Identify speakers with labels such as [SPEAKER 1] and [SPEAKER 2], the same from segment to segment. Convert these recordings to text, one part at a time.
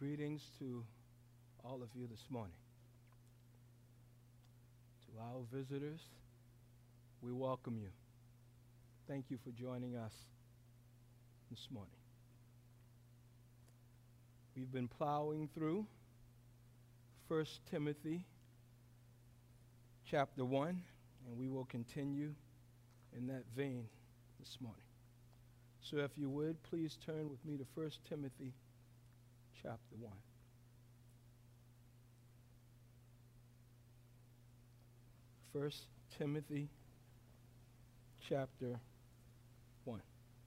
[SPEAKER 1] Greetings to all of you this morning. To our visitors, we welcome you. Thank you for joining us this morning. We've been plowing through 1 Timothy chapter 1, and we will continue in that vein this morning. So if you would, please turn with me to 1 Timothy chapter 1. First Timothy chapter 1.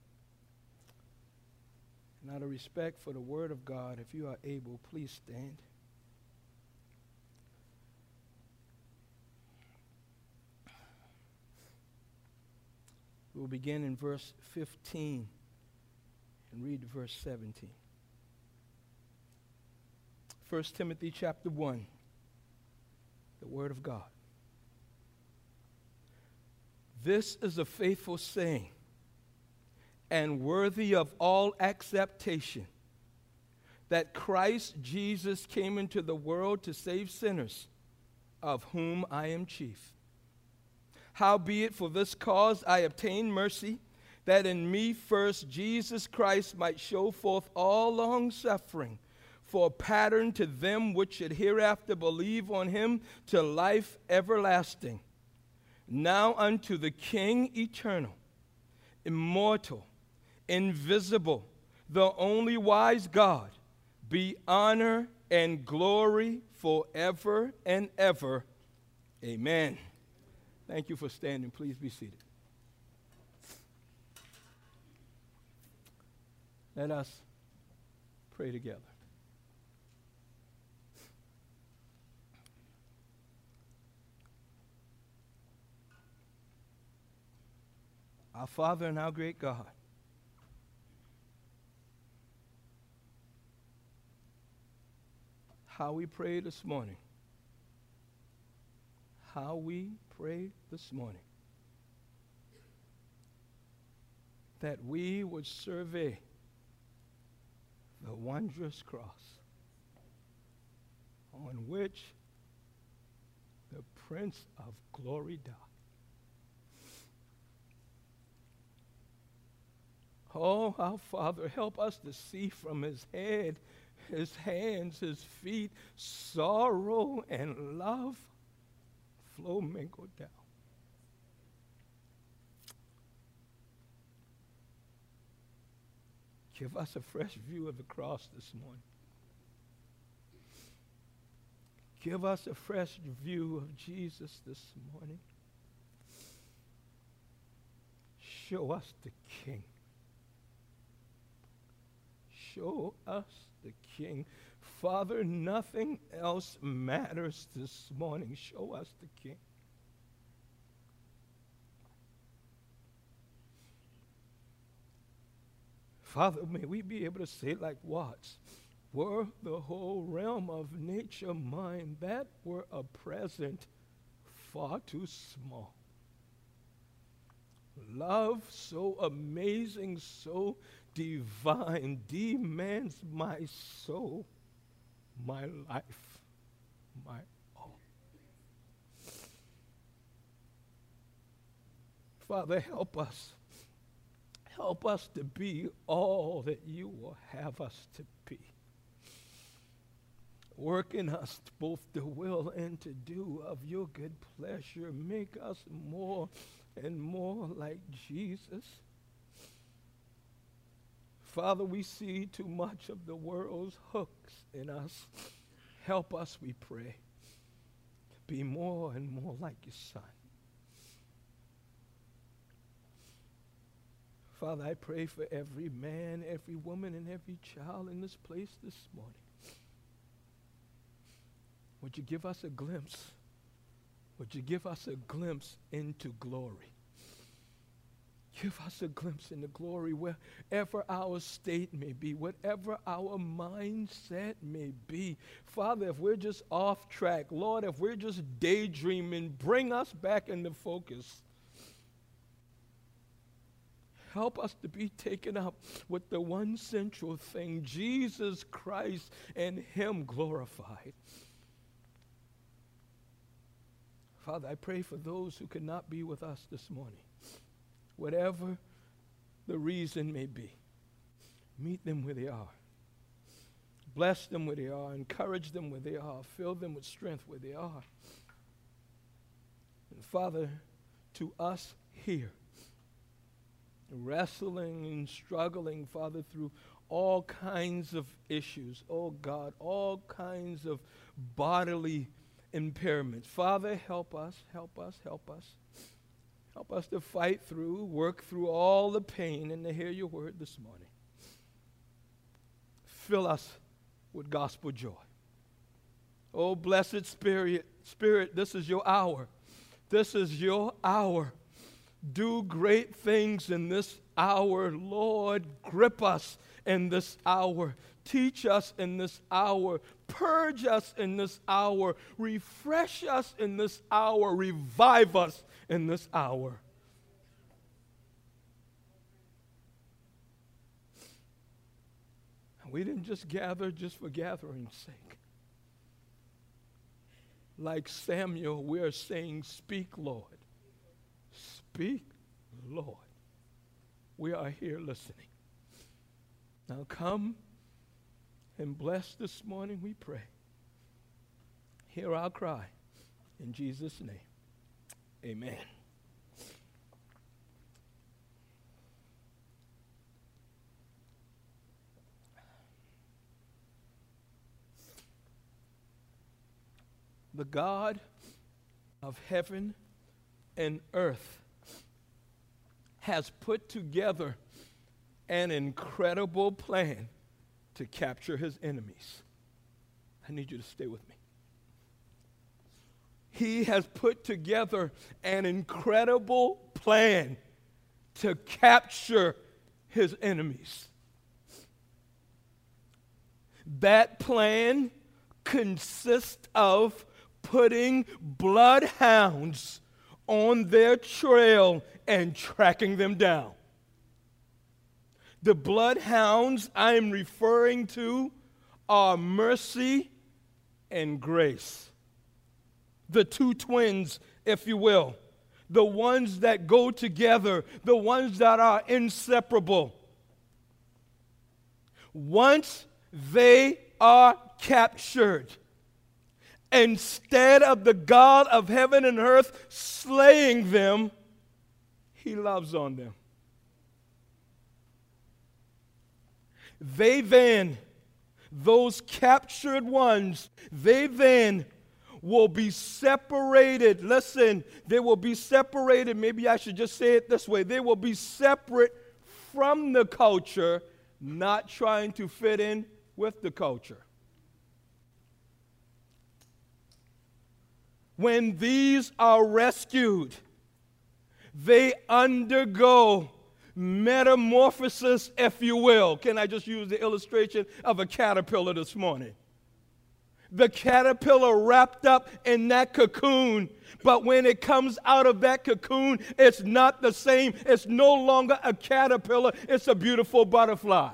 [SPEAKER 1] And out of respect for the word of God, if you are able, please stand. We'll begin in verse 15 and read verse 17. 1 Timothy chapter 1, the word of God. This is a faithful saying and worthy of all acceptation, that Christ Jesus came into the world to save sinners, of whom I am chief. Howbeit for this cause I obtained mercy, that in me first Jesus Christ might show forth all long-suffering, for a pattern to them which should hereafter believe on him to life everlasting. Now unto the King eternal, immortal, invisible, the only wise God, be honor and glory forever and ever. Amen. Thank you for standing. Please be seated. Let us pray together. Our Father and our great God, how we pray this morning. How we pray this morning. That we would survey the wondrous cross on which the Prince of Glory died. Oh, our Father, help us to see from his head, his hands, his feet, sorrow and love flow mingled down. Give us a fresh view of the cross this morning. Give us a fresh view of Jesus this morning. Show us the King. Show us the King. Father, nothing else matters this morning. Show us the King. Father, may we be able to say like Watts, were the whole realm of nature mine, that were a present far too small. Love so amazing, so divine, demands my soul, my life, my all. Father, help us. Help us to be all that you will have us to be. Work in us both the will and to do of your good pleasure. Make us more and more like Jesus. Father, we see too much of the world's hooks in us. Help us, we pray, to be more and more like your Son. Father, I pray for every man, every woman, and every child in this place this morning. Would you give us a glimpse? Would you give us a glimpse into glory? Give us a glimpse into glory wherever our state may be, whatever our mindset may be. Father, if we're just off track, Lord, if we're just daydreaming, bring us back into focus. Help us to be taken up with the one central thing, Jesus Christ and Him glorified. Father, I pray for those who could not be with us this morning. Whatever the reason may be, meet them where they are. Bless them where they are. Encourage them where they are. Fill them with strength where they are. And Father, to us here, wrestling and struggling, Father, through all kinds of issues, oh God, all kinds of bodily impairments. Father, help us, help us, help us. Help us to fight through, work through all the pain, and to hear your word this morning. Fill us with gospel joy. Oh, blessed Spirit, this is your hour. This is your hour. Do great things in this hour, Lord. Grip us in this hour. Teach us in this hour. Purge us in this hour. Refresh us in this hour. Revive us in this hour. We didn't just gather just for gathering's sake. Like Samuel, we're saying, speak, Lord. Speak, Lord. We are here listening. Now come and bless this morning, we pray. Hear our cry. In Jesus' name, amen. The God of heaven and earth has put together an incredible plan to capture his enemies. I need you to stay with me. He has put together an incredible plan to capture his enemies. That plan consists of putting bloodhounds on their trail and tracking them down. The bloodhounds I'm referring to are mercy and grace. The two twins, if you will. The ones that go together. The ones that are inseparable. Once they are captured, instead of the God of heaven and earth slaying them, he loves on them. They then, those captured ones, they then will be separated. Listen, they will be separated. Maybe I should just say it this way. They will be separate from the culture, not trying to fit in with the culture. When these are rescued, they undergo metamorphosis, if you will. Can I just use the illustration of a caterpillar this morning? The caterpillar wrapped up in that cocoon, but when it comes out of that cocoon, it's not the same. It's no longer a caterpillar. It's a beautiful butterfly.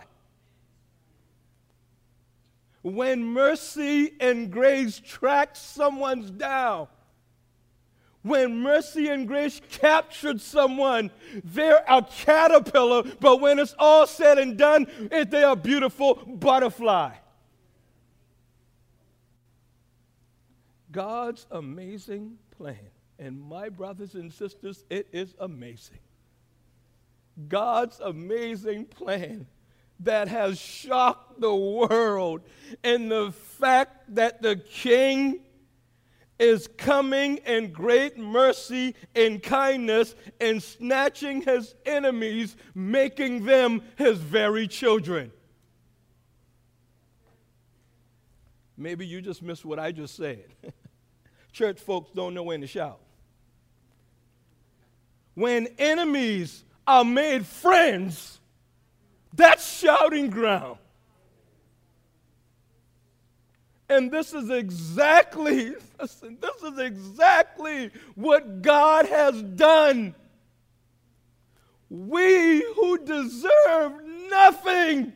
[SPEAKER 1] When mercy and grace track someone down, when mercy and grace captured someone, they're a caterpillar, but when it's all said and done, they're a beautiful butterfly. God's amazing plan, and my brothers and sisters, it is amazing. God's amazing plan that has shocked the world, and the fact that the King is coming in great mercy and kindness and snatching his enemies, making them his very children. Maybe you just missed what I just said. Church folks don't know when to shout. When enemies are made friends, that's shouting ground. And this is exactly what God has done. We who deserve nothing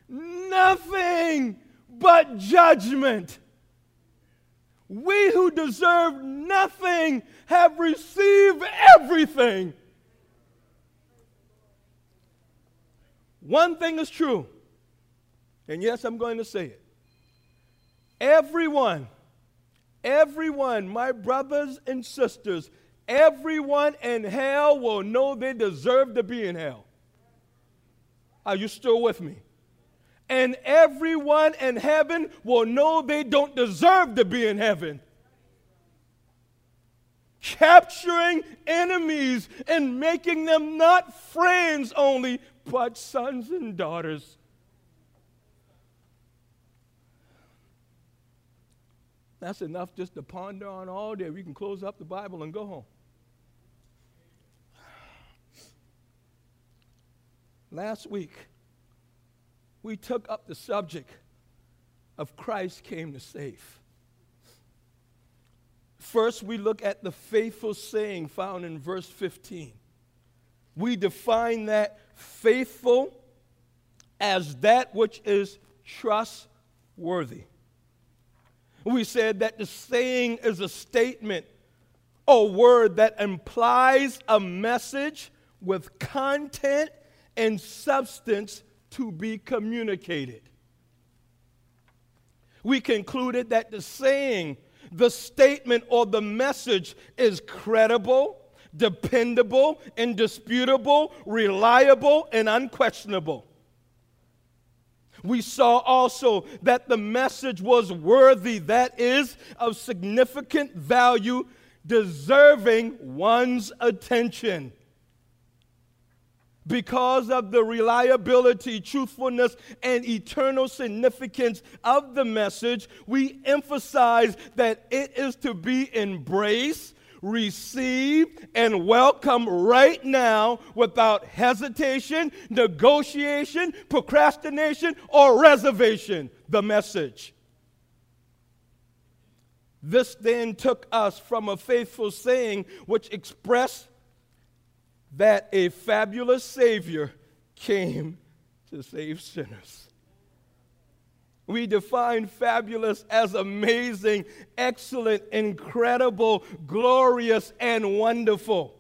[SPEAKER 1] but judgment. We who deserve nothing have received everything. One thing is true, and yes, I'm going to say it. Everyone, my brothers and sisters, everyone in hell will know they deserve to be in hell. Are you still with me? And everyone in heaven will know they don't deserve to be in heaven. Capturing enemies and making them not friends only, but sons and daughters. That's enough just to ponder on all day. We can close up the Bible and go home. Last week, we took up the subject of Christ came to save. First, we look at the faithful saying found in verse 15. We define that faithful as that which is trustworthy. We said that the saying is a statement or word that implies a message with content and substance to be communicated. We concluded that the saying, the statement, or the message is credible, dependable, indisputable, reliable, and unquestionable. We saw also that the message was worthy, that is, of significant value, deserving one's attention. Because of the reliability, truthfulness, and eternal significance of the message, we emphasize that it is to be embraced, received, and welcomed right now without hesitation, negotiation, procrastination, or reservation. The message. This then took us from a faithful saying which expressed that a fabulous Savior came to save sinners. We define fabulous as amazing, excellent, incredible, glorious, and wonderful.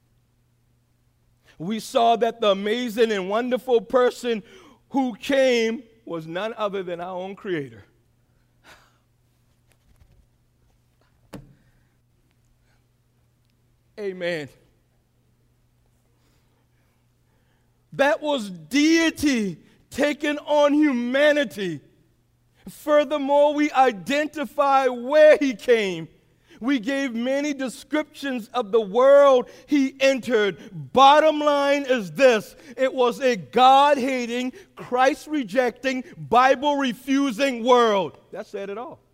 [SPEAKER 1] We saw that the amazing and wonderful person who came was none other than our own Creator. Amen. That was deity taking on humanity. Furthermore, we identify where he came. We gave many descriptions of the world he entered. Bottom line is this: it was a God-hating, Christ-rejecting, Bible-refusing world. That said it all.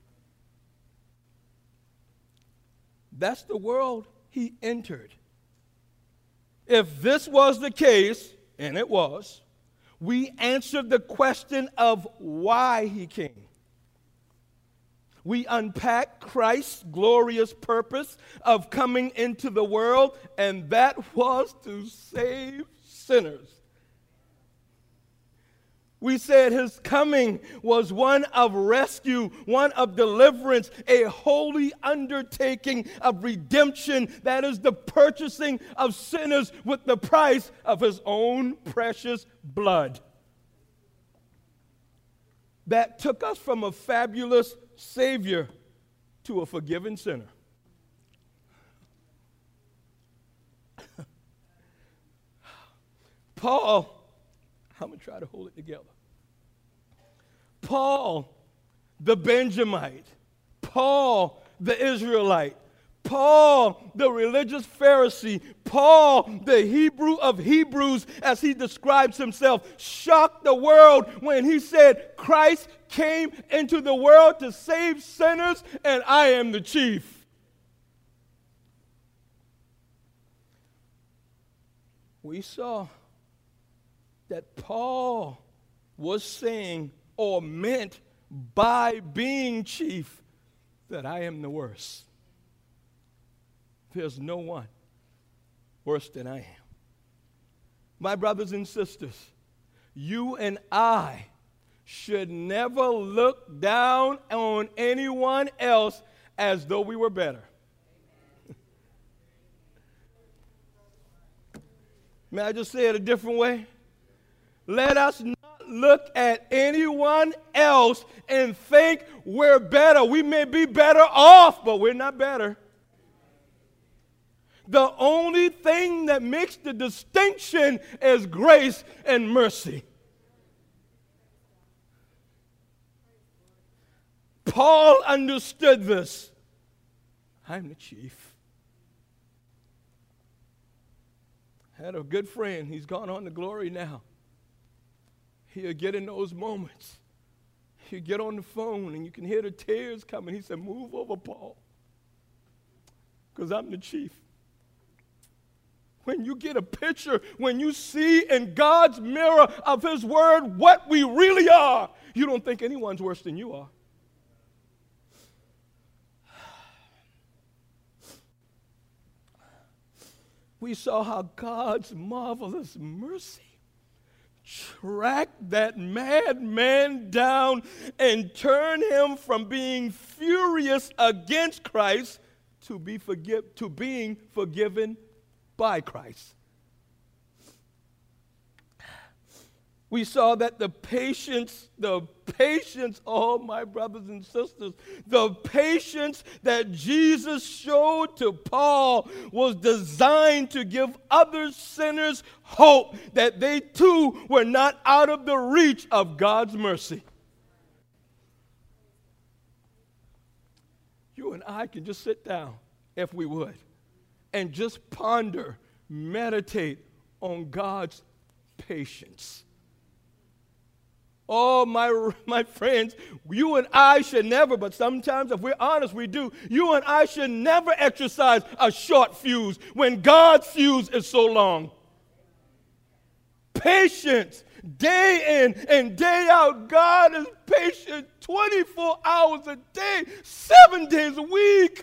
[SPEAKER 1] That's the world he entered. If this was the case, and it was, we answered the question of why he came. We unpacked Christ's glorious purpose of coming into the world, and that was to save sinners. We said his coming was one of rescue, one of deliverance, a holy undertaking of redemption, that is the purchasing of sinners with the price of his own precious blood. That took us from a fabulous Savior to a forgiven sinner. Paul, I'm going to try to hold it together. Paul, the Benjamite. Paul, the Israelite. Paul, the religious Pharisee. Paul, the Hebrew of Hebrews, as he describes himself, shocked the world when he said, Christ came into the world to save sinners, and I am the chief. We saw that Paul was saying or meant by being chief that I am the worst. There's no one worse than I am. My brothers and sisters, you and I should never look down on anyone else as though we were better. May I just say it a different way? Let us not look at anyone else and think we're better. We may be better off, but we're not better. The only thing that makes the distinction is grace and mercy. Paul understood this. I'm the chief. I had a good friend. He's gone on to glory now. He'll get in those moments. He'll get on the phone and you can hear the tears coming. He said, move over, Paul, because I'm the chief. When you get a picture, when you see in God's mirror of his word what we really are, you don't think anyone's worse than you are. We saw how God's marvelous mercy tracked that madman down and turned him from being furious against Christ to being forgiven by Christ. We saw that the patience, oh my brothers and sisters, the patience that Jesus showed to Paul was designed to give other sinners hope that they too were not out of the reach of God's mercy. You and I can just sit down, if we would, and just ponder, meditate on God's patience. Oh, my friends, you and I should never, but sometimes if we're honest, we do. You and I should never exercise a short fuse when God's fuse is so long. Patience, day in and day out. God is patient 24 hours a day, 7 days a week.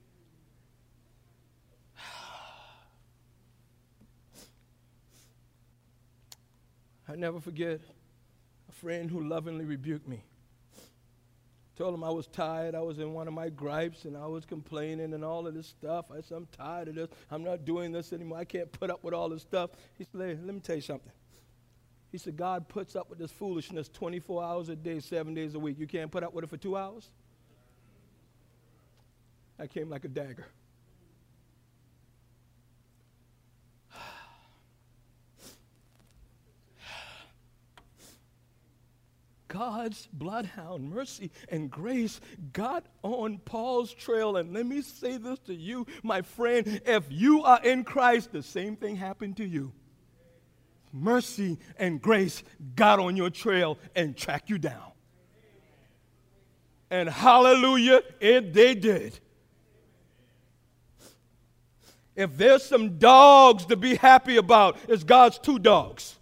[SPEAKER 1] I never forget a friend who lovingly rebuked me. Told him I was tired. I was in one of my gripes, and I was complaining and all of this stuff. I said, I'm tired of this. I'm not doing this anymore. I can't put up with all this stuff. He said, let me tell you something. He said, God puts up with this foolishness 24 hours a day, 7 days a week. You can't put up with it for 2 hours? That came like a dagger. God's bloodhound mercy and grace got on Paul's trail. And let me say this to you, my friend, if you are in Christ, the same thing happened to you. Mercy and grace got on your trail and tracked you down. And hallelujah, they did. If there's some dogs to be happy about, it's God's 2 dogs.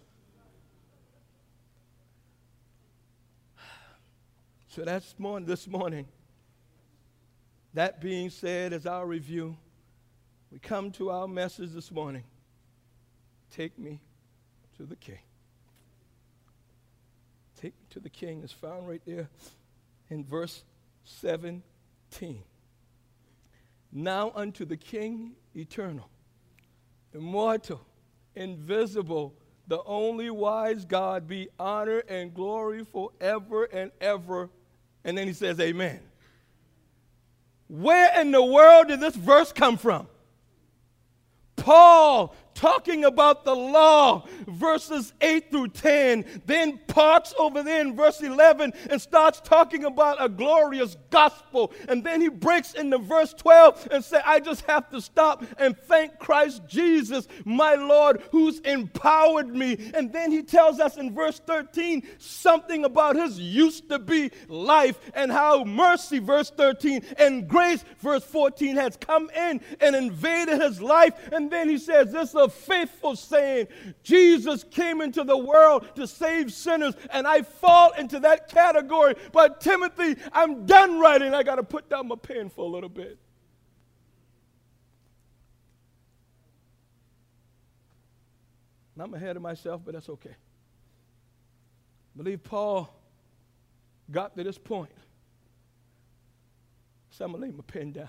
[SPEAKER 1] So that's this morning. That being said, as our review, we come to our message this morning. Take me to the King. Take me to the King is found right there in verse 17. Now unto the King eternal, immortal, invisible, the only wise God, be honor and glory forever and ever. And then he says, amen. Where in the world did this verse come from? Paul talking about the law, verses 8 through 10, then parks over there in verse 11 and starts talking about a glorious gospel. And then he breaks into verse 12 and says, I just have to stop and thank Christ Jesus, my Lord, who's empowered me. And then he tells us in verse 13 something about his used to be life and how mercy, verse 13, and grace, verse 14, has come in and invaded his life. And then he says, this is a faithful saying. Jesus came into the world to save sinners, and I fall into that category. But Timothy, I'm done writing. I got to put down my pen for a little bit. And I'm ahead of myself, but that's okay. I believe Paul got to this point. So I'm going to lay my pen down.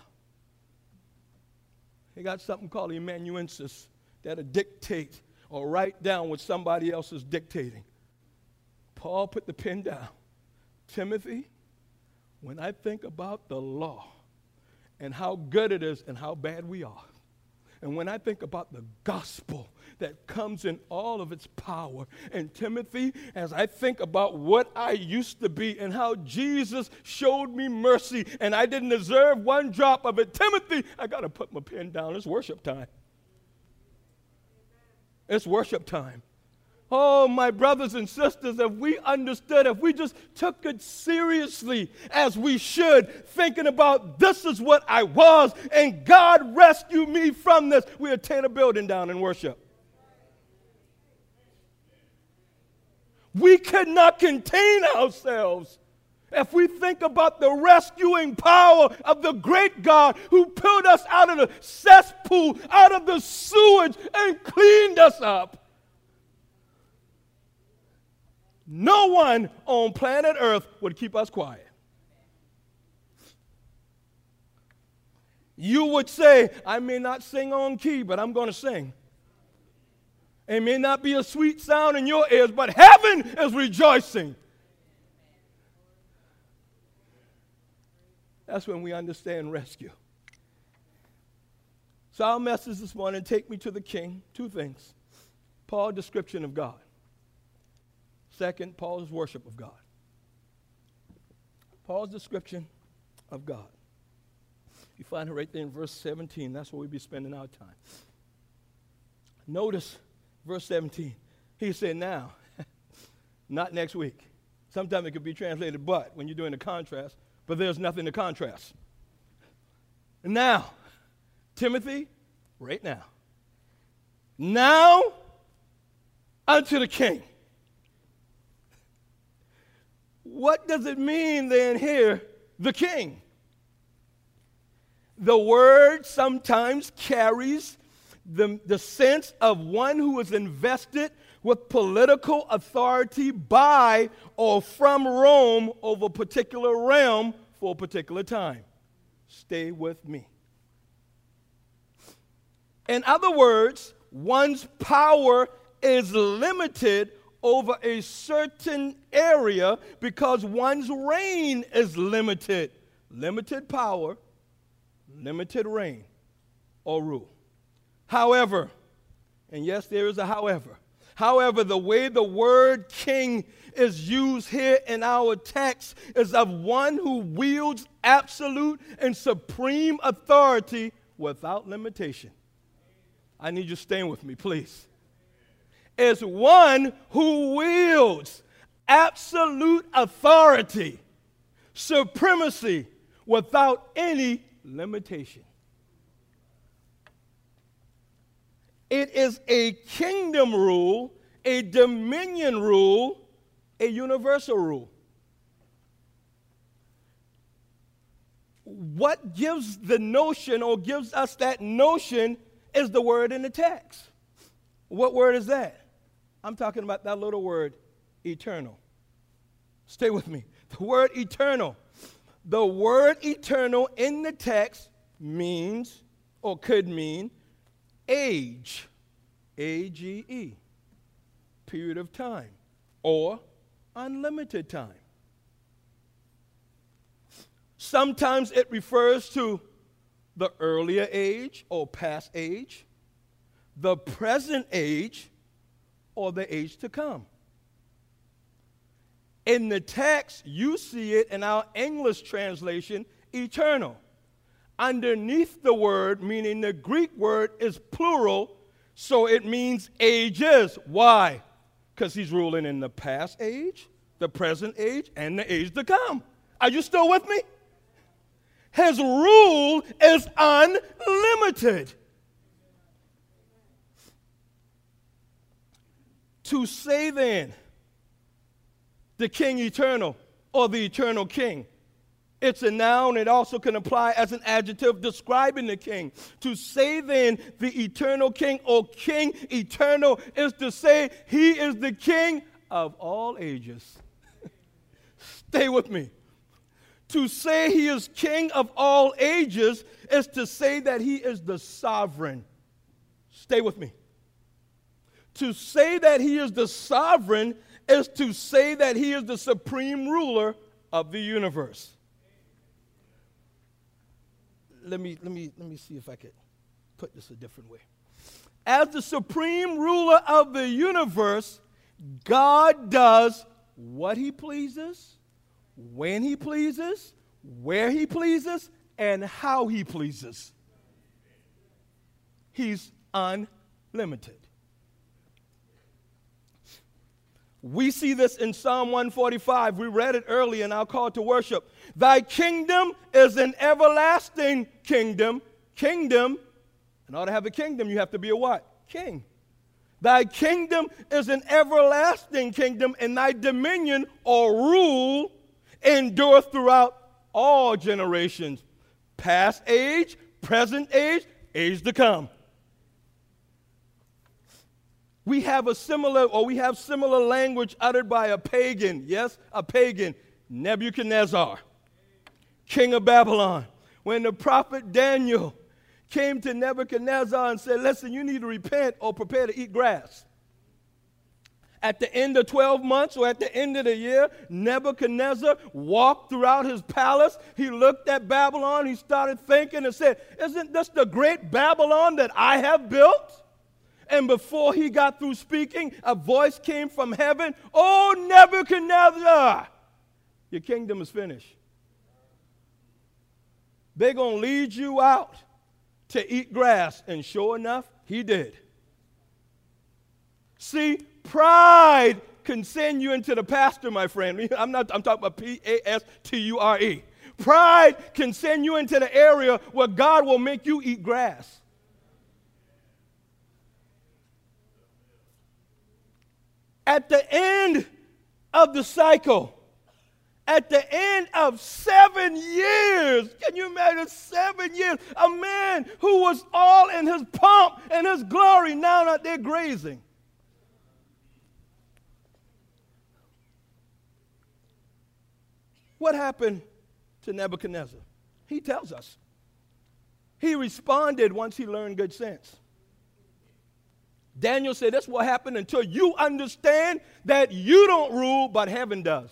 [SPEAKER 1] He got something called amanuensis that'll dictate or write down what somebody else is dictating. Paul put the pen down. Timothy, when I think about the law and how good it is and how bad we are, and when I think about the gospel that comes in all of its power, and Timothy, as I think about what I used to be and how Jesus showed me mercy and I didn't deserve one drop of it, Timothy, I got to put my pen down. It's worship time. It's worship time. Oh, my brothers and sisters, if we understood, if we just took it seriously as we should, thinking about this is what I was and God rescued me from this, we'd tear a building down and worship. We could not contain ourselves if we think about the rescuing power of the great God who pulled us out of the cesspool, out of the sewage, and cleaned us up. No one on planet Earth would keep us quiet. You would say, I may not sing on key, but I'm going to sing. It may not be a sweet sound in your ears, but heaven is rejoicing. That's when we understand rescue. So our message this morning, take me to the King. Two things. Paul's description of God. Second, Paul's worship of God. Paul's description of God. You find it right there in verse 17. That's where we'll be spending our time. Notice verse 17. He said, now, not next week. Sometimes it could be translated but when you're doing the contrast, but there's nothing to contrast. Now, Timothy, right now. Now unto the King. What does it mean then here, the King? The word sometimes carries the sense of one who is invested with political authority by or from Rome over a particular realm for a particular time. Stay with me. In other words, one's power is limited over a certain area because one's reign is limited. Limited power, limited reign or rule. However, and yes, there is a however, the way the word king is used here in our text is of one who wields absolute and supreme authority without limitation. I need you staying with me, please. Is one who wields absolute authority, supremacy, without any limitation. It is a kingdom rule, a dominion rule, a universal rule. What gives the notion or gives us that notion is the word in the text. What word is that? I'm talking about that little word, eternal. Stay with me. The word eternal. The word eternal in the text means, or could mean, age. A-G-E. Period of time. Or unlimited time. Sometimes it refers to the earlier age or past age, the present age, or the age to come. In the text, you see it in our English translation, eternal. Underneath the word, meaning the Greek word, is plural, so it means ages. Why? Because he's ruling in the past age, the present age, and the age to come. Are you still with me? His rule is unlimited. To say then, the King eternal, or the eternal King, It's a noun. It also can apply as an adjective describing the king. To say then the eternal king or king eternal is to say he is the king of all ages. Stay with me. To say he is king of all ages is to say that he is the sovereign. Stay with me. To say that he is the sovereign is to say that he is the supreme ruler of the universe. Let me see if I could put this a different way. As the supreme ruler of the universe, God does what he pleases, when he pleases, where he pleases, and how he pleases. He's unlimited. We see this in Psalm 145. We read it earlier in our call to worship. Thy kingdom is an everlasting kingdom. Kingdom, in order to have a kingdom, you have to be a what? King. Thy kingdom is an everlasting kingdom, and thy dominion or rule endureth throughout all generations. Past age, present age, age to come. We have similar language uttered by a pagan, yes, a pagan, Nebuchadnezzar, king of Babylon. When the prophet Daniel came to Nebuchadnezzar and said, listen, you need to repent or prepare to eat grass. At the end of 12 months or at the end of the year, Nebuchadnezzar walked throughout his palace. He looked at Babylon. He started thinking and said, isn't this the great Babylon that I have built? And before he got through speaking, a voice came from heaven. Oh, Nebuchadnezzar, your kingdom is finished. They're going to lead you out to eat grass. And sure enough, he did. See, pride can send you into the pasture, my friend. I'm talking about Pasture. Pride can send you into the area where God will make you eat grass. At the end of the cycle, at the end of 7 years, can you imagine 7 years? A man who was all in his pomp and his glory, now out there grazing. What happened to Nebuchadnezzar? He tells us. He responded once he learned good sense. Daniel said, that's what happened until you understand that you don't rule, but heaven does.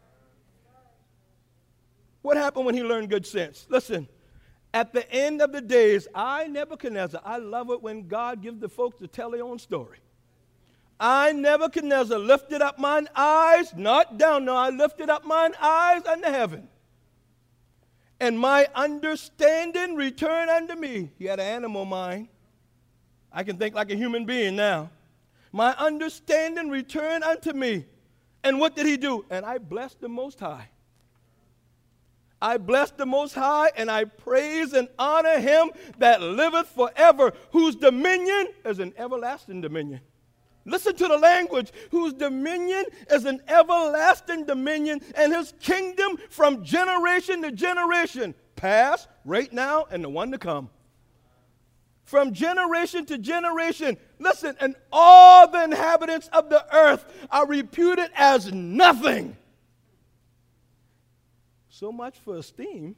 [SPEAKER 1] What happened when he learned good sense? Listen, at the end of the days, Nebuchadnezzar, I love it when God gives the folks to tell their own story. Nebuchadnezzar, lifted up mine eyes, not down, no, I lifted up mine eyes unto heaven. And my understanding returned unto me. He had an animal mind. I can think like a human being now. My understanding returned unto me. And what did he do? And I blessed the Most High. I bless the Most High, and I praise and honor him that liveth forever, whose dominion is an everlasting dominion. Listen to the language, whose dominion is an everlasting dominion, and his kingdom from generation to generation, past, right now, and the one to come. From generation to generation, listen, and all the inhabitants of the earth are reputed as nothing. So much for esteem.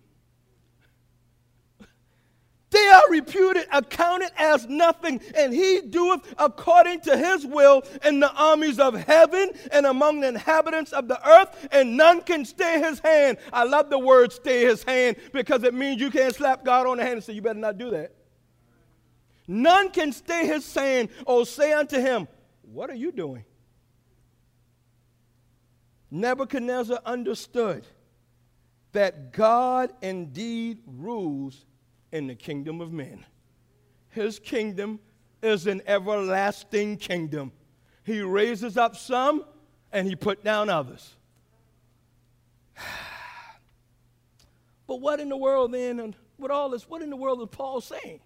[SPEAKER 1] They are reputed, accounted as nothing, and he doeth according to his will in the armies of heaven and among the inhabitants of the earth, and none can stay his hand. I love the word stay his hand because it means you can't slap God on the hand and say, you better not do that. None can stay his hand or say unto him, what are you doing? Nebuchadnezzar understood that God indeed rules in the kingdom of men. His kingdom is an everlasting kingdom. He raises up some and he put down others. But what in the world then, and with all this, what in the world is Paul saying?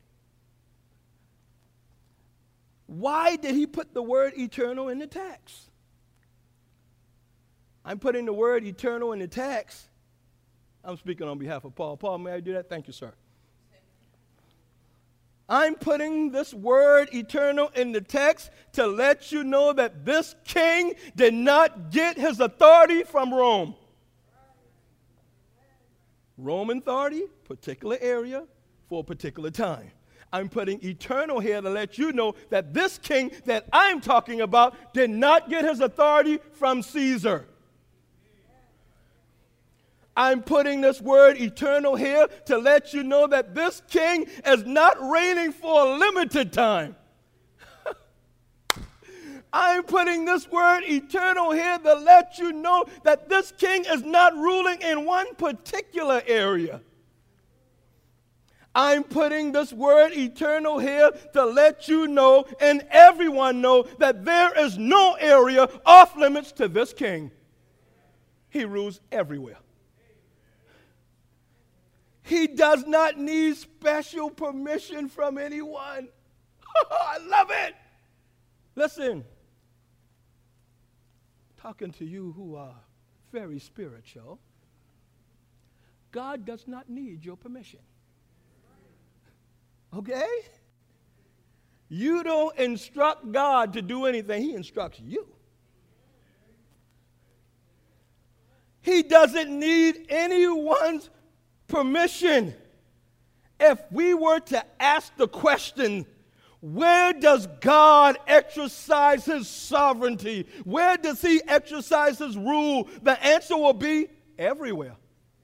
[SPEAKER 1] Why did he put the word eternal in the text? I'm putting the word eternal in the text I'm speaking on behalf of Paul. Paul, may I do that? Thank you, sir. I'm putting this word eternal in the text to let you know that this king did not get his authority from Rome. Roman authority, particular area, for a particular time. I'm putting eternal here to let you know that this king that I'm talking about did not get his authority from Caesar. I'm putting this word eternal here to let you know that this king is not reigning for a limited time. I'm putting this word eternal here to let you know that this king is not ruling in one particular area. I'm putting this word eternal here to let you know and everyone know that there is no area off limits to this king. He rules everywhere. He does not need special permission from anyone. I love it. Listen, talking to you who are very spiritual, God does not need your permission. Okay? You don't instruct God to do anything. He instructs you. He doesn't need anyone's permission. If we were to ask the question, where does God exercise his sovereignty? Where does he exercise his rule? The answer will be everywhere.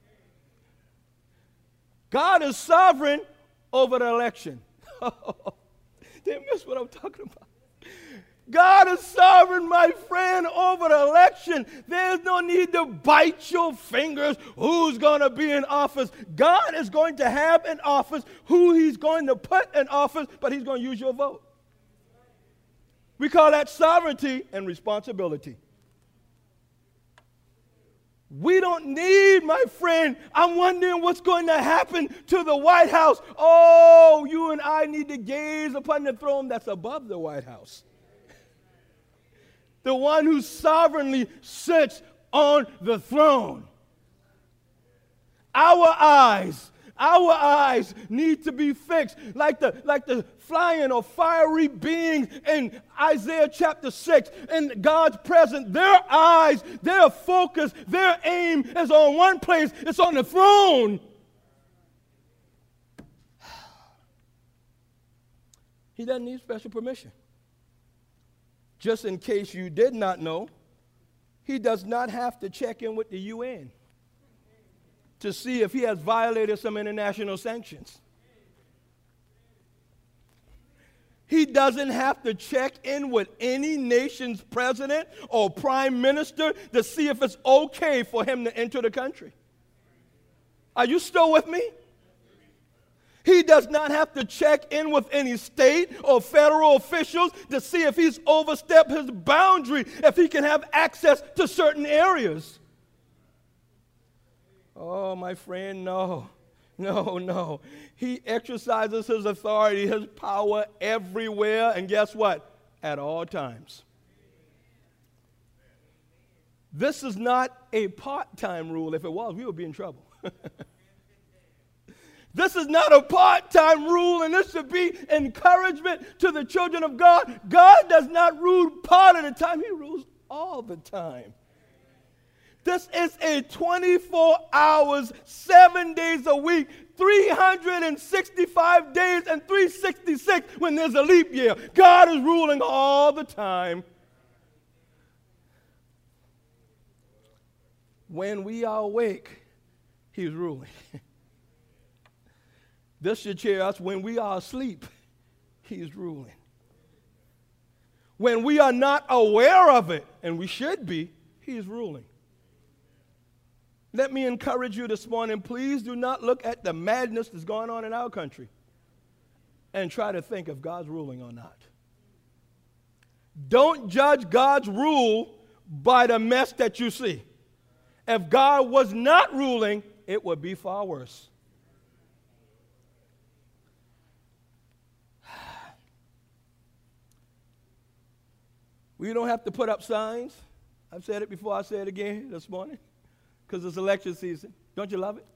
[SPEAKER 1] God is sovereign over the election. They miss what I'm talking about. God is sovereign, my friend, over the election. There's no need to bite your fingers who's going to be in office. God is going to have in office who he's going to put in office, but he's going to use your vote. We call that sovereignty and responsibility. We don't need, my friend, I'm wondering what's going to happen to the White House. Oh, you and I need to gaze upon the throne that's above the White House. The one who sovereignly sits on the throne. Our eyes need to be fixed like the flying or fiery beings in Isaiah chapter 6 in God's presence. Their eyes, their focus, their aim is on one place. It's on the throne. He doesn't need special permission. Just in case you did not know, he does not have to check in with the UN to see if he has violated some international sanctions. He doesn't have to check in with any nation's president or prime minister to see if it's okay for him to enter the country. Are you still with me? He does not have to check in with any state or federal officials to see if he's overstepped his boundary, if he can have access to certain areas. Oh, my friend, no. He exercises his authority, his power everywhere, and guess what? At all times. This is not a part-time rule. If it was, we would be in trouble. This is not a part-time rule, and this should be encouragement to the children of God. God does not rule part of the time. He rules all the time. This is a 24 hours, 7 days a week, 365 days and 366 when there's a leap year. God is ruling all the time. When we are awake, he's ruling. This should cheer us. When we are asleep, he's ruling. When we are not aware of it, and we should be, he's ruling. Let me encourage you this morning, please do not look at the madness that's going on in our country and try to think if God's ruling or not. Don't judge God's rule by the mess that you see. If God was not ruling, it would be far worse. We don't have to put up signs. I've said it before, I say it again this morning, because it's election season. Don't you love it?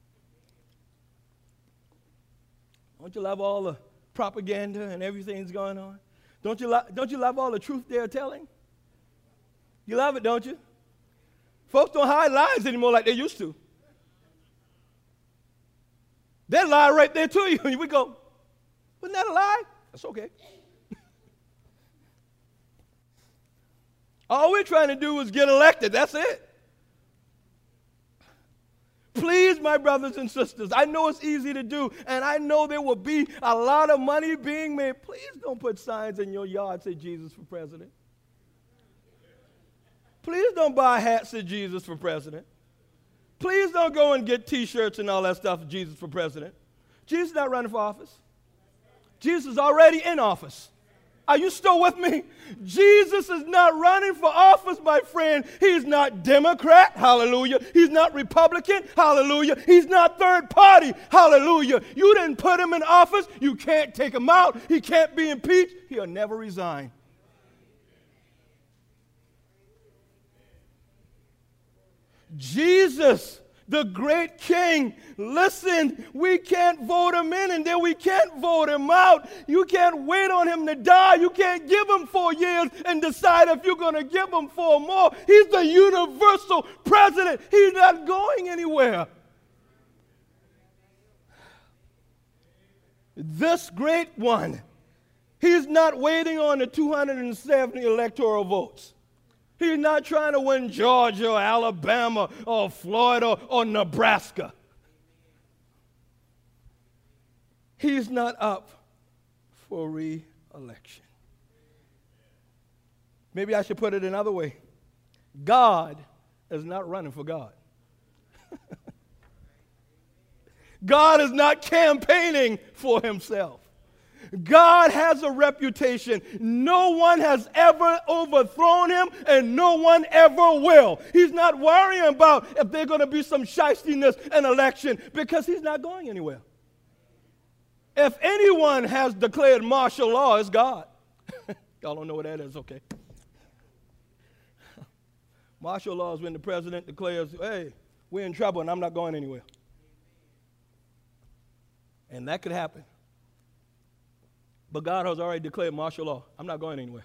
[SPEAKER 1] Don't you love all the propaganda and everything that's going on? Don't you love all the truth they're telling? You love it, don't you? Folks don't hide lies anymore like they used to. They lie right there to you, and we go, wasn't that a lie? That's okay. All we're trying to do is get elected. That's it. Please, my brothers and sisters, I know it's easy to do, and I know there will be a lot of money being made. Please don't put signs in your yard that say Jesus for president. Please don't buy hats that say Jesus for president. Please don't go and get T-shirts and all that stuff, Jesus for president. Jesus is not running for office. Jesus is already in office. Are you still with me? Jesus is not running for office, my friend. He's not Democrat, hallelujah. He's not Republican, hallelujah. He's not third party, hallelujah. You didn't put him in office. You can't take him out. He can't be impeached. He'll never resign. Jesus, the great king, listen, we can't vote him in and then we can't vote him out. You can't wait on him to die. You can't give him 4 years and decide if you're going to give him 4 more. He's the universal president. He's not going anywhere. This great one, he's not waiting on the 270 electoral votes. He's not trying to win Georgia or Alabama or Florida or Nebraska. He's not up for re-election. Maybe I should put it another way. God is not running for God. God is not campaigning for himself. God has a reputation. No one has ever overthrown him, and no one ever will. He's not worrying about if there's going to be some shystiness in election because he's not going anywhere. If anyone has declared martial law, it's God. Y'all don't know what that is, okay. Martial law is when the president declares, hey, we're in trouble and I'm not going anywhere. And that could happen. But God has already declared martial law. I'm not going anywhere.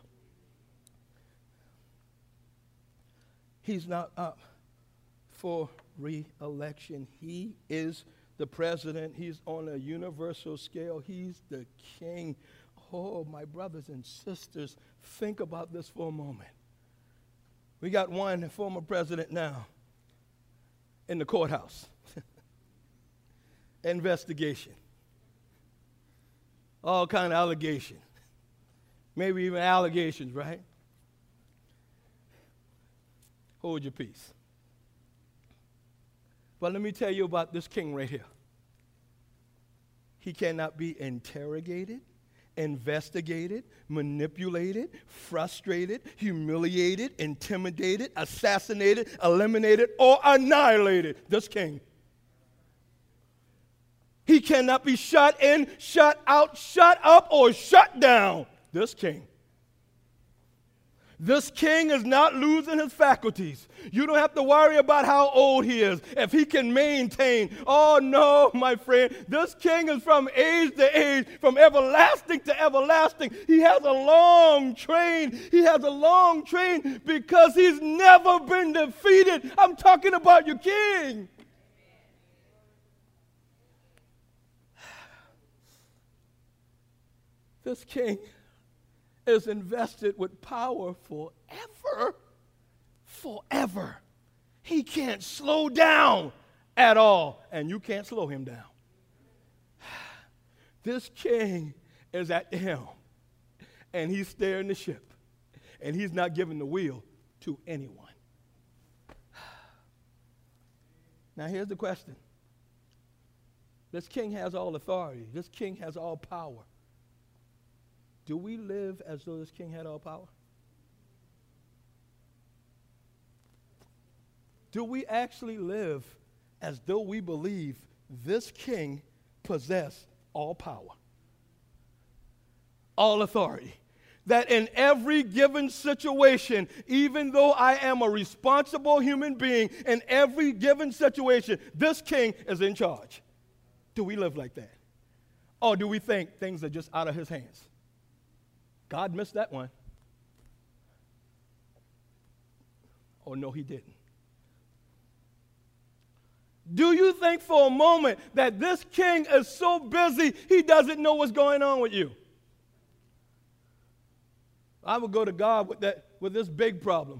[SPEAKER 1] He's not up for re-election. He is the president. He's on a universal scale. He's the king. Oh, my brothers and sisters, think about this for a moment. We got one former president now in the courthouse. Investigation. All kind of allegations. Maybe even allegations, right? Hold your peace. But let me tell you about this king right here. He cannot be interrogated, investigated, manipulated, frustrated, humiliated, intimidated, assassinated, eliminated, or annihilated. This king. He cannot be shut in, shut out, shut up, or shut down. This king. This king is not losing his faculties. You don't have to worry about how old he is. If he can maintain. Oh, no, my friend. This king is from age to age, from everlasting to everlasting. He has a long train. He has a long train because he's never been defeated. I'm talking about your king. This king is invested with power forever. Forever. He can't slow down at all, and you can't slow him down. This king is at the helm, and he's steering the ship, and he's not giving the wheel to anyone. Now, here's the question. This king has all authority. This king has all power. Do we live as though this king had all power? Do we actually live as though we believe this king possessed all power, all authority? that in every given situation, even though I am a responsible human being, in every given situation, this king is in charge. Do we live like that? Or do we think things are just out of his hands? God missed that one. Oh, no, he didn't. Do you think for a moment that this king is so busy he doesn't know what's going on with you? I would go to God with this big problem.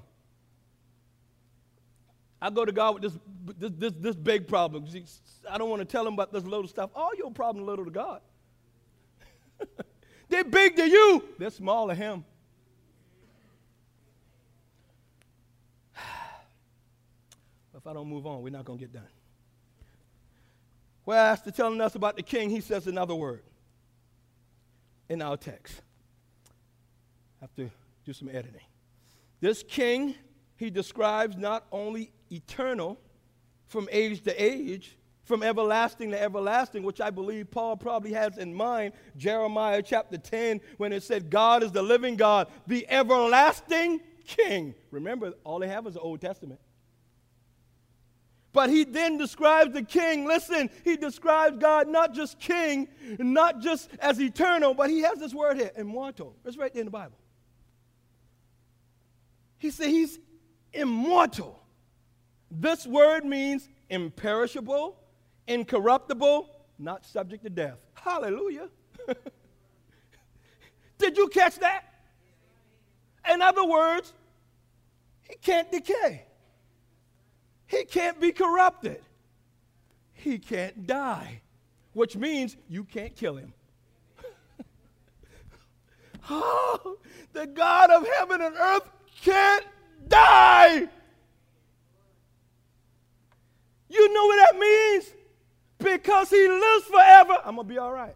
[SPEAKER 1] I go to God with this big problem. I don't want to tell him about this little stuff. All your problems are little to God. They're big to you. They're small to him. If I don't move on, we're not going to get done. Well, after telling us about the king, he says another word in our text. I have to do some editing. This king, he describes not only eternal, from age to age, from everlasting to everlasting, which I believe Paul probably has in mind, Jeremiah chapter 10, when it said, God is the living God, the everlasting king. Remember, all they have is the Old Testament. But he then describes the king. Listen, he describes God not just king, not just as eternal, but he has this word here, immortal. It's right there in the Bible. He said he's immortal. This word means imperishable, incorruptible, not subject to death. Hallelujah. Did you catch that? In other words, he can't decay. He can't be corrupted. He can't die, which means you can't kill him. Oh, the God of heaven and earth can't die. You know what that means? Because he lives forever, I'm going to be all right.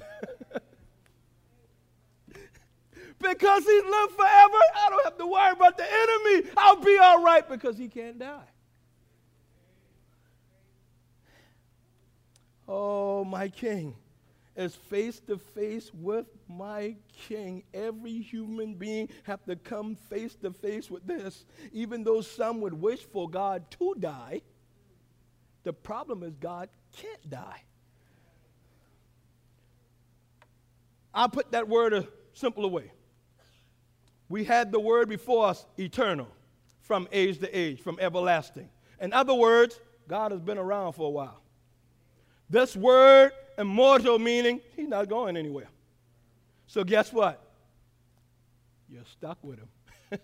[SPEAKER 1] Because he lived forever, I don't have to worry about the enemy. I'll be all right because he can't die. Oh, my king is face to face with my king. Every human being have to come face to face with this. Even though some would wish for God to die, the problem is God can't die. I'll put that word a simpler way. We had the word before us, eternal, from age to age, from everlasting. In other words, God has been around for a while. This word, immortal, meaning he's not going anywhere. So guess what? You're stuck with him.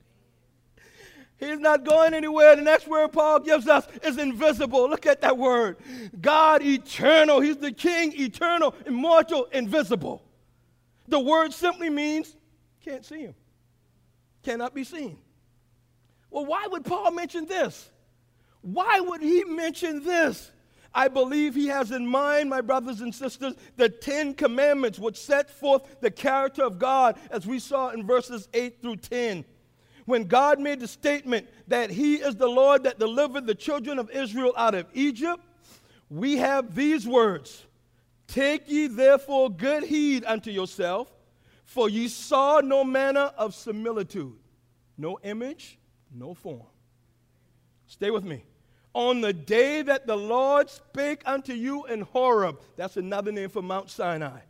[SPEAKER 1] He's not going anywhere. The next word Paul gives us is invisible. Look at that word. God eternal. He's the king, eternal, immortal, invisible. The word simply means can't see him. Cannot be seen. Well, why would Paul mention this? Why would he mention this? I believe he has in mind, my brothers and sisters, the 10 commandments which set forth the character of God, as we saw in verses 8 through 10. When God made the statement that he is the Lord that delivered the children of Israel out of Egypt, we have these words, take ye therefore good heed unto yourself, for ye saw no manner of similitude, no image, no form. Stay with me. On the day that the Lord spake unto you in Horeb, that's another name for Mount Sinai,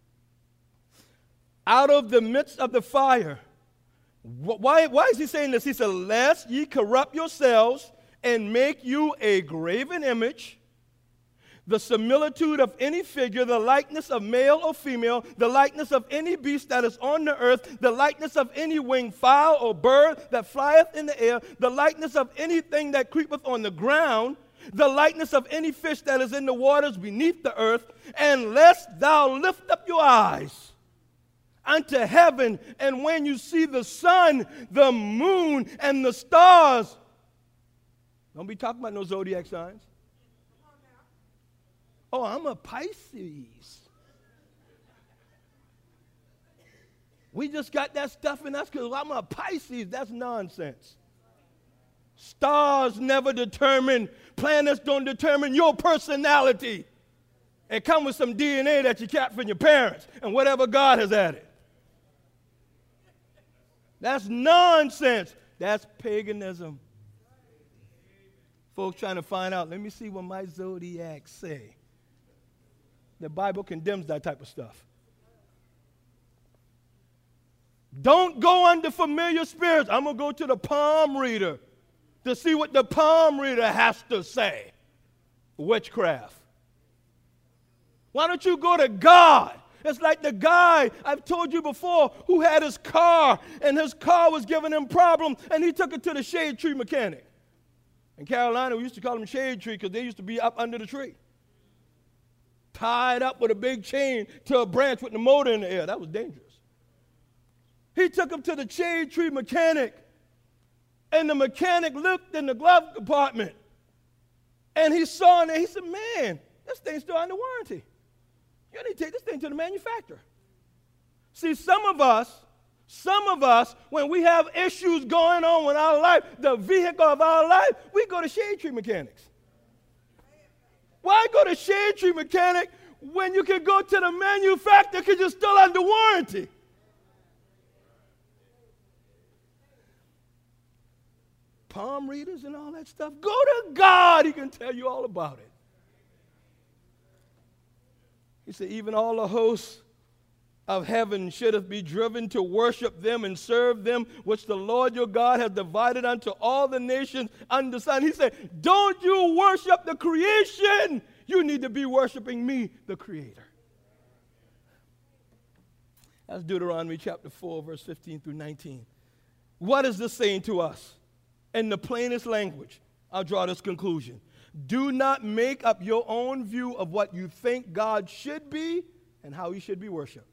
[SPEAKER 1] out of the midst of the fire. Why is he saying this? He said, lest ye corrupt yourselves and make you a graven image, the similitude of any figure, the likeness of male or female, the likeness of any beast that is on the earth, the likeness of any winged fowl or bird that flieth in the air, the likeness of anything that creepeth on the ground, the likeness of any fish that is in the waters beneath the earth, and lest thou lift up your eyes unto heaven, and when you see the sun, the moon, and the stars, don't be talking about no zodiac signs. Oh, I'm a Pisces. We just got that stuff in us because I'm a Pisces. That's nonsense. Stars never determine, planets don't determine your personality. It comes with some DNA that you got from your parents and whatever God has added. That's nonsense. That's paganism. Folks trying to find out, let me see what my zodiac say. The Bible condemns that type of stuff. Don't go under familiar spirits. I'm going to go to the palm reader to see what the palm reader has to say. Witchcraft. Why don't you go to God? It's like the guy I've told you before who had his car, and his car was giving him problems, and he took it to the shade tree mechanic. In Carolina, we used to call them shade tree because they used to be up under the tree, tied up with a big chain to a branch with the motor in the air. That was dangerous. He took him to the shade tree mechanic, and the mechanic looked in the glove compartment, and he saw in there, he said, man, this thing's still under warranty. You need to take this thing to the manufacturer. See, some of us, when we have issues going on with our life, the vehicle of our life, we go to shade tree mechanics. Why go to shade tree mechanic when you can go to the manufacturer because you're still under warranty? Palm readers and all that stuff. Go to God. He can tell you all about it. He said, even all the hosts of heaven should be driven to worship them and serve them, which the Lord your God has divided unto all the nations under the sun. He said, don't you worship the creation. You need to be worshiping me, the Creator. That's Deuteronomy chapter 4, verse 15 through 19. What is this saying to us? In the plainest language, I'll draw this conclusion. Do not make up your own view of what you think God should be and how he should be worshiped.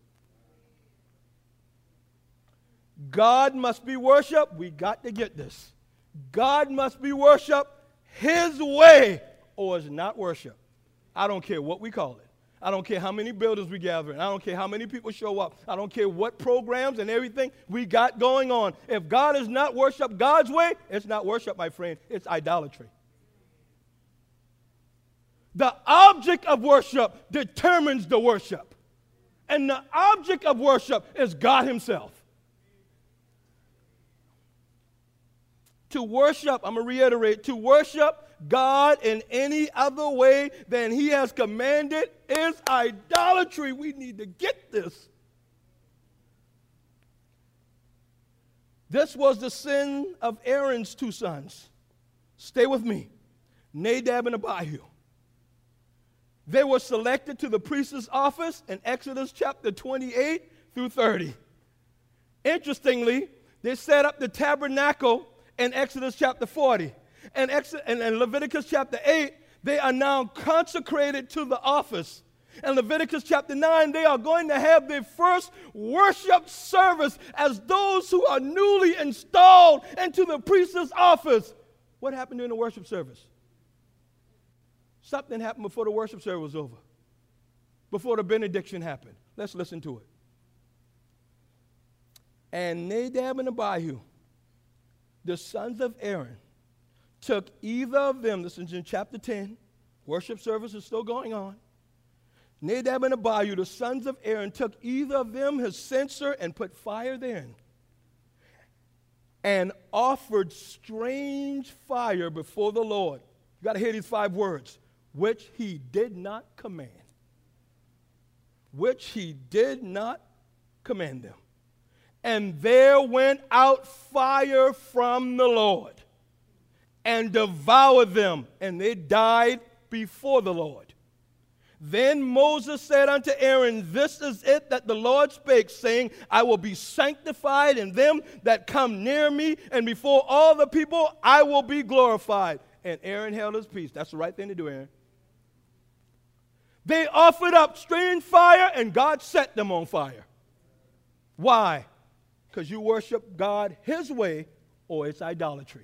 [SPEAKER 1] God must be worshiped. We got to get this. God must be worshiped his way, or it's not worship. I don't care what we call it. I don't care how many buildings we gather in. I don't care how many people show up. I don't care what programs and everything we got going on. If God is not worshiped God's way, it's not worship, my friend. It's idolatry. The object of worship determines the worship. And the object of worship is God himself. To worship, I'm going to reiterate, to worship God in any other way than he has commanded is idolatry. We need to get this. This was the sin of Aaron's two sons. Stay with me. Nadab and Abihu. They were selected to the priest's office in Exodus chapter 28 through 30. Interestingly, they set up the tabernacle in Exodus chapter 40. And in Leviticus chapter 8, they are now consecrated to the office. In Leviticus chapter 9, they are going to have their first worship service as those who are newly installed into the priest's office. What happened during the worship service? Something happened before the worship service was over, before the benediction happened. Let's listen to it. And Nadab and Abihu, the sons of Aaron, took either of them, this is in chapter 10, worship service is still going on. Nadab and Abihu, the sons of Aaron, took either of them his censer and put fire therein, and offered strange fire before the Lord. You got to hear these 5 words. Which he did not command. Which he did not command them. And there went out fire from the Lord and devoured them, and they died before the Lord. Then Moses said unto Aaron, this is it that the Lord spake, saying, I will be sanctified in them that come near me, and before all the people I will be glorified. And Aaron held his peace. That's the right thing to do, Aaron. They offered up strange fire, and God set them on fire. Why? Because you worship God his way, or it's idolatry.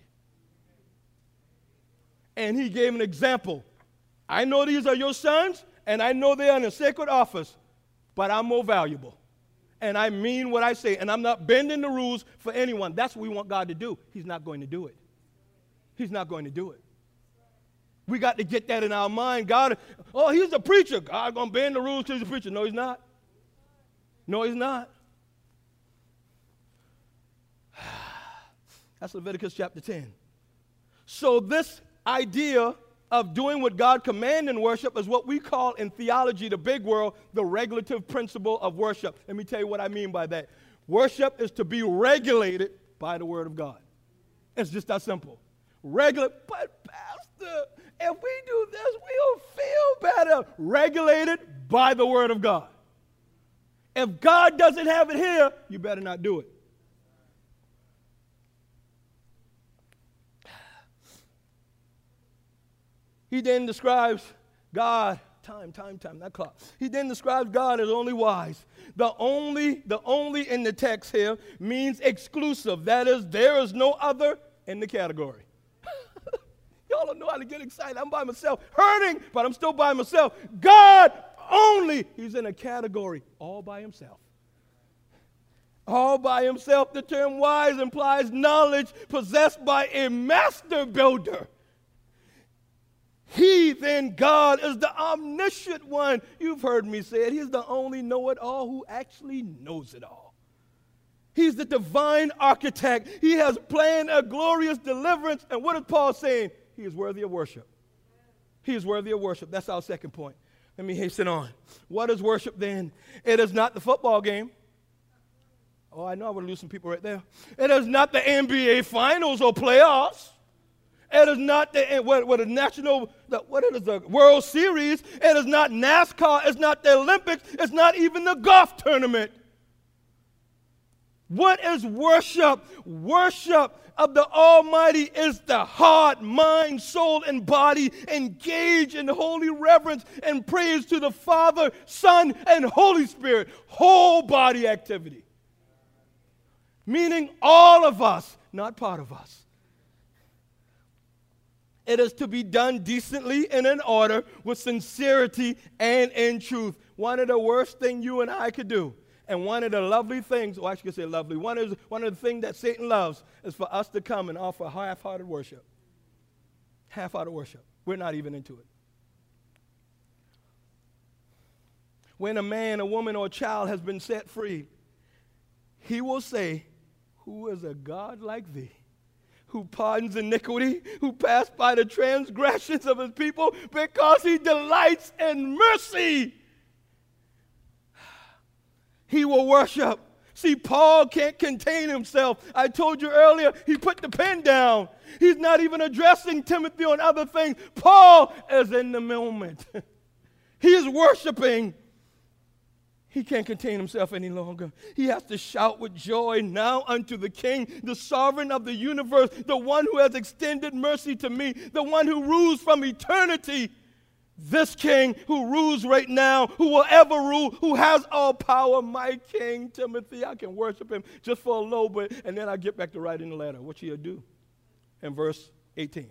[SPEAKER 1] And he gave an example. I know these are your sons, and I know they are in a sacred office, but I'm more valuable. And I mean what I say, and I'm not bending the rules for anyone. That's what we want God to do. He's not going to do it. He's not going to do it. We got to get that in our mind. God, oh, he's a preacher. God's going to bend the rules because he's a preacher. No, he's not. No, he's not. That's Leviticus chapter 10. So this idea of doing what God commanded in worship is what we call in theology, the big world, the regulative principle of worship. Let me tell you what I mean by that. Worship is to be regulated by the Word of God. It's just that simple. But Pastor, if we do this, we'll feel better. Regulated by the Word of God. If God doesn't have it here, you better not do it. He then describes God, time, that clock. He then describes God as only wise. The only in the text here means exclusive. That is, there is no other in the category. Y'all don't know how to get excited. I'm by myself, hurting, but I'm still by myself. God only. He's in a category all by himself. All by himself. The term wise implies knowledge possessed by a master builder. He, then, God, is the omniscient one. You've heard me say it. He's the only know-it-all who actually knows it all. He's the divine architect. He has planned a glorious deliverance. And what is Paul saying? He is worthy of worship. He is worthy of worship. That's our second point. Let me hasten on. What is worship then? It is not the football game. Oh, I know I would lose some people right there. It is not the NBA finals or playoffs. It is not the World Series. It is not NASCAR. It's not the Olympics. It's not even the golf tournament. What is worship? Worship of the Almighty is the heart, mind, soul, and body engaged in holy reverence and praise to the Father, Son, and Holy Spirit. Whole body activity. Meaning all of us, not part of us. It is to be done decently and in order with sincerity and in truth. One of the worst things you and I could do, and one of the lovely things, or I should say lovely, one of the things that Satan loves is for us to come and offer half-hearted worship. Half-hearted worship. We're not even into it. When a man, a woman, or a child has been set free, he will say, "Who is a God like thee, who pardons iniquity, who passed by the transgressions of his people, because he delights in mercy." He will worship. See, Paul can't contain himself. I told you earlier, he put the pen down. He's not even addressing Timothy on other things. Paul is in the moment. He is worshiping. He can't contain himself any longer. He has to shout with joy now unto the King, the sovereign of the universe, the one who has extended mercy to me, the one who rules from eternity. This King who rules right now, who will ever rule, who has all power, my King, Timothy. I can worship him just for a little bit, and then I get back to writing the letter. What he'll do in verse 18.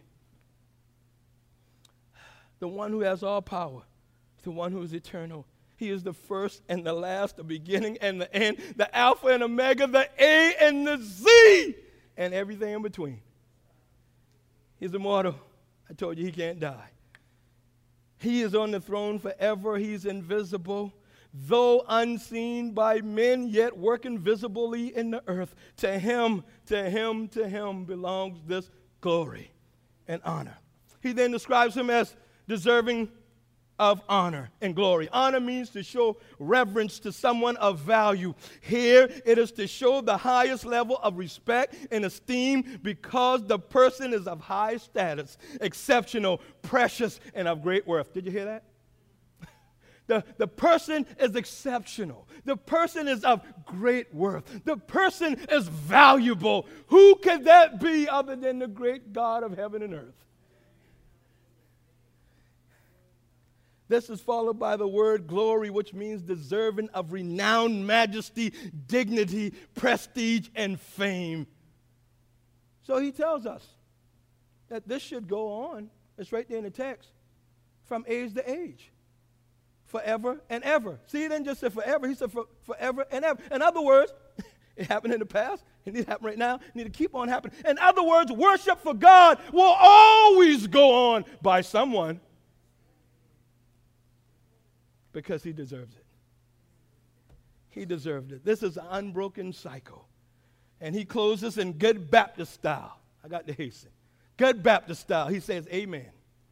[SPEAKER 1] The one who has all power, the one who is eternal. He is the first and the last, the beginning and the end, the Alpha and Omega, the A and the Z, and everything in between. He's immortal. I told you he can't die. He is on the throne forever. He's invisible. Though unseen by men, yet working visibly in the earth. To him belongs this glory and honor. He then describes him as deserving of honor and glory. Honor means to show reverence to someone of value. Here it is to show the highest level of respect and esteem because the person is of high status, exceptional, precious, and of great worth. Did you hear that? The person is exceptional. The person is of great worth. The person is valuable. Who could that be other than the great God of heaven and earth? This is followed by the word glory, which means deserving of renowned majesty, dignity, prestige, and fame. So he tells us that this should go on. It's right there in the text. From age to age. Forever and ever. See, he didn't just say forever. He said forever and ever. In other words, it happened in the past. It needs to happen right now. It needs to keep on happening. In other words, worship for God will always go on by someone. Because he deserves it. He deserved it. This is an unbroken cycle. And he closes in good Baptist style. I got to hasten. Good Baptist style. He says, amen.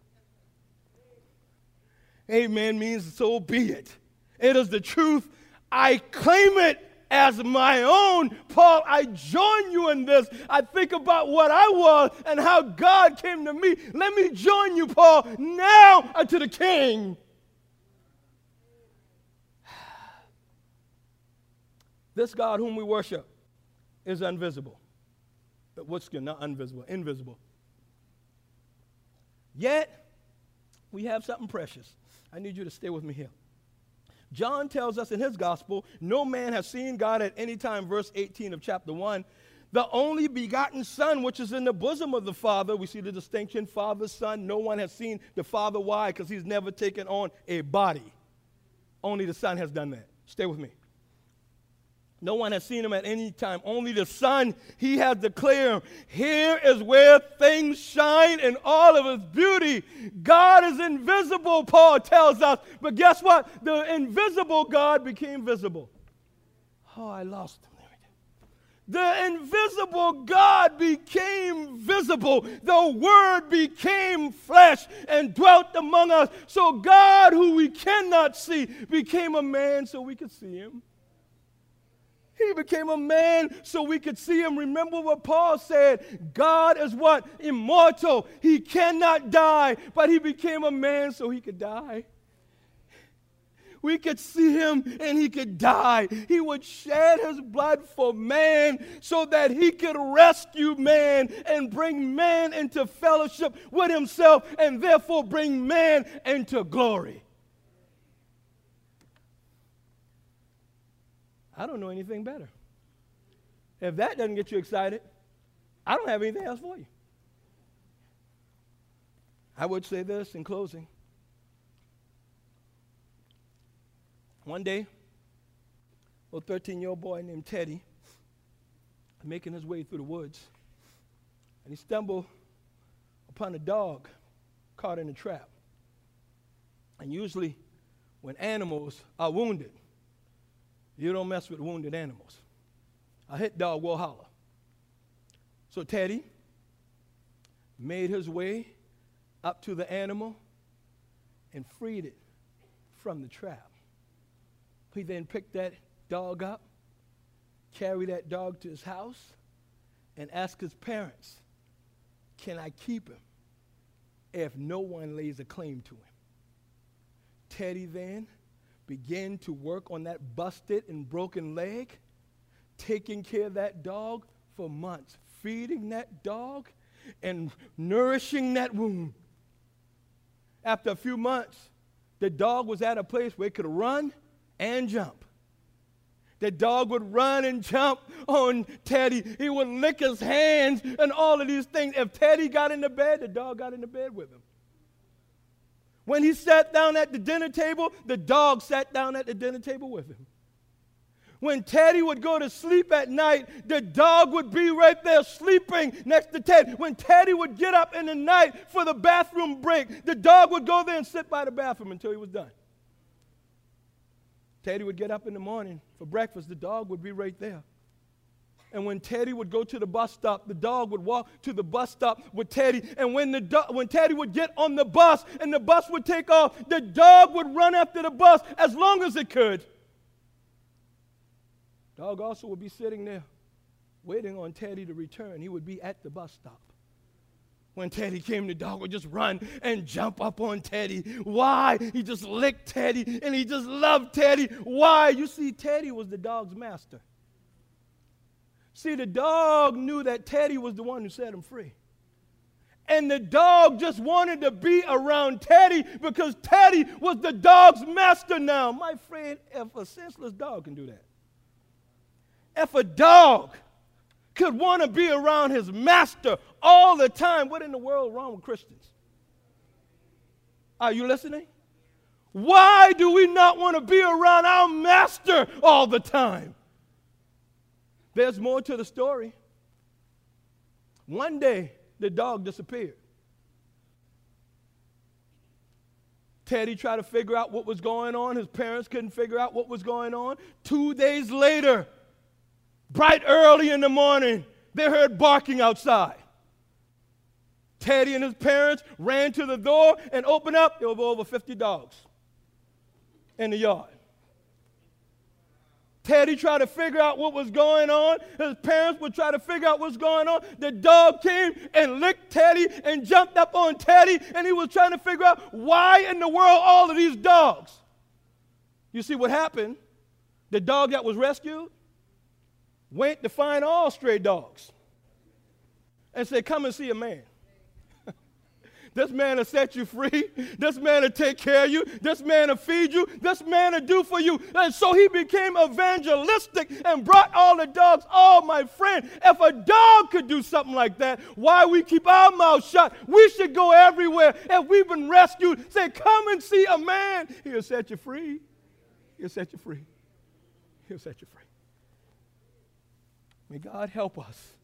[SPEAKER 1] Amen means so be it. It is the truth. I claim it as my own. Paul, I join you in this. I think about what I was and how God came to me. Let me join you, Paul, now unto the King. This God whom we worship is invisible. But what's good? Not invisible, invisible. Yet, we have something precious. I need you to stay with me here. John tells us in his gospel, no man has seen God at any time, verse 18 of chapter 1. The only begotten Son, which is in the bosom of the Father. We see the distinction, Father, Son. No one has seen the Father. Why? Because he's never taken on a body. Only the Son has done that. Stay with me. No one has seen him at any time. Only the Son, he has declared him. Here is where things shine in all of his beauty. God is invisible, Paul tells us. But guess what? The invisible God became visible. Oh, I lost him. The invisible God became visible. The Word became flesh and dwelt among us. So God, who we cannot see, became a man so we could see him. He became a man so we could see him. Remember what Paul said. God is what? Immortal. He cannot die, but he became a man so he could die. We could see him and he could die. He would shed his blood for man so that he could rescue man and bring man into fellowship with himself and therefore bring man into glory. I don't know anything better. If that doesn't get you excited, I don't have anything else for you. I would say this in closing. One day, a 13-year-old boy named Teddy making his way through the woods, and he stumbled upon a dog caught in a trap. And usually when animals are wounded, you don't mess with wounded animals. A hit dog will holler. So Teddy made his way up to the animal and freed it from the trap. He then picked that dog up, carried that dog to his house, and asked his parents, can I keep him if no one lays a claim to him? Teddy then began to work on that busted and broken leg, taking care of that dog for months, feeding that dog and nourishing that wound. After a few months, the dog was at a place where it could run and jump. The dog would run and jump on Teddy. He would lick his hands and all of these things. If Teddy got into bed, the dog got into bed with him. When he sat down at the dinner table, the dog sat down at the dinner table with him. When Teddy would go to sleep at night, the dog would be right there sleeping next to Teddy. When Teddy would get up in the night for the bathroom break, the dog would go there and sit by the bathroom until he was done. Teddy would get up in the morning for breakfast, the dog would be right there. And when Teddy would go to the bus stop, the dog would walk to the bus stop with Teddy. And when Teddy would get on the bus and the bus would take off, the dog would run after the bus as long as it could. Dog also would be sitting there waiting on Teddy to return. He would be at the bus stop. When Teddy came, the dog would just run and jump up on Teddy. Why? He just licked Teddy and he just loved Teddy. Why? You see, Teddy was the dog's master. See, the dog knew that Teddy was the one who set him free. And the dog just wanted to be around Teddy because Teddy was the dog's master now. My friend, if a senseless dog can do that, if a dog could want to be around his master all the time, what in the world is wrong with Christians? Are you listening? Why do we not want to be around our master all the time? There's more to the story. One day, the dog disappeared. Teddy tried to figure out what was going on. His parents couldn't figure out what was going on. 2 days later, Bright early in the morning, they heard barking outside. Teddy and his parents ran to the door and opened up. There were over 50 dogs in the yard. Teddy tried to figure out what was going on. His parents would try to figure out what's going on. The dog came and licked Teddy and jumped up on Teddy, and he was trying to figure out why in the world all of these dogs. You see what happened? The dog that was rescued went to find all stray dogs and said, come and see a man. This man will set you free. This man will take care of you. This man will feed you. This man will do for you. And so he became evangelistic and brought all the dogs. Oh, my friend, if a dog could do something like that, why we keep our mouths shut? We should go everywhere. If we've been rescued, say, come and see a man. He'll set you free. He'll set you free. He'll set you free. May God help us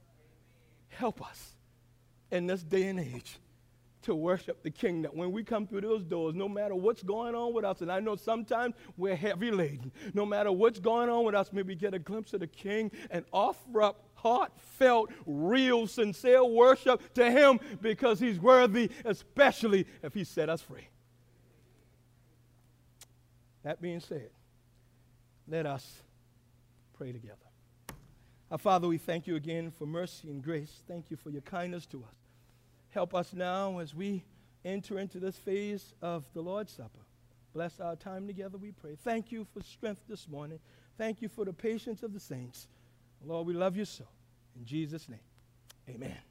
[SPEAKER 1] in this day and age to worship the King, that when we come through those doors, no matter what's going on with us, and I know sometimes we're heavy laden, no matter what's going on with us, maybe get a glimpse of the King and offer up heartfelt, real, sincere worship to him because he's worthy, especially if he set us free. That being said, let us pray together. Our Father, we thank you again for mercy and grace. Thank you for your kindness to us. Help us now as we enter into this phase of the Lord's Supper. Bless our time together, we pray. Thank you for strength this morning. Thank you for the patience of the saints. Lord, we love you so. In Jesus' name, amen.